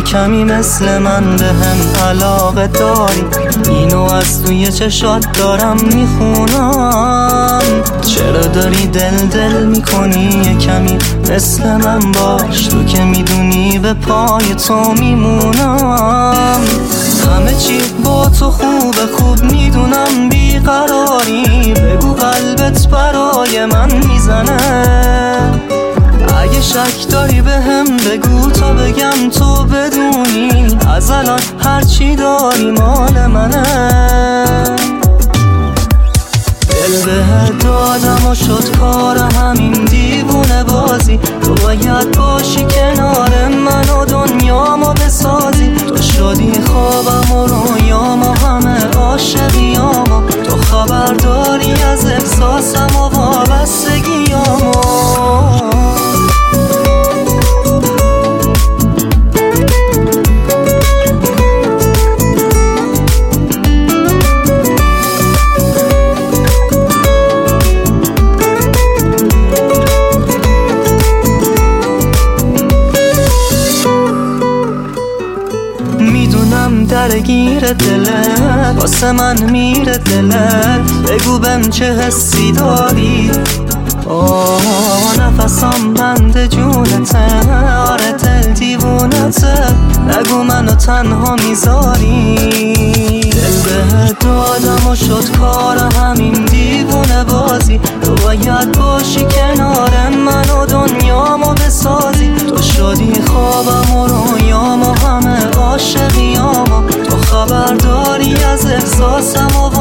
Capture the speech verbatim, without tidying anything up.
کمی مثل من به هم علاقه داری، اینو از توی چشات دارم میخونم. چرا داری دل دل میکنی؟ یه کمی مثل من باش، تو که میدونی به پای تو میمونم. همه چی با تو خوبه، خوب میدونم بیقراری، بگو قلبت برای من میزنه. اگه شک داری به هم بگو تا بگم تو بدونی، از الان هرچی داری مال منه. دل بهت دادم و شد کار همین دیوونه بازی، تو باید باشی کنار من و دنیامو بسازی. تو شدی خوابم و رویام و همه عاشقیامو، تو خبر داری از احساسم و وابستگیامو. میدونم درگیر دلت، واسه من میره دلت، بگو بهم چه حسی داری. آه نفسم بند جونته، آره دل دیوونته، نگو منو تنها میذاری. دل بهت دادم و شد کار همین دیوونه بازی، تو باید باشی کنار من و دنیامو بسازی. تو شدی خوابم و رویام و همه عاشقیامو، تو خبر داری از احساسم و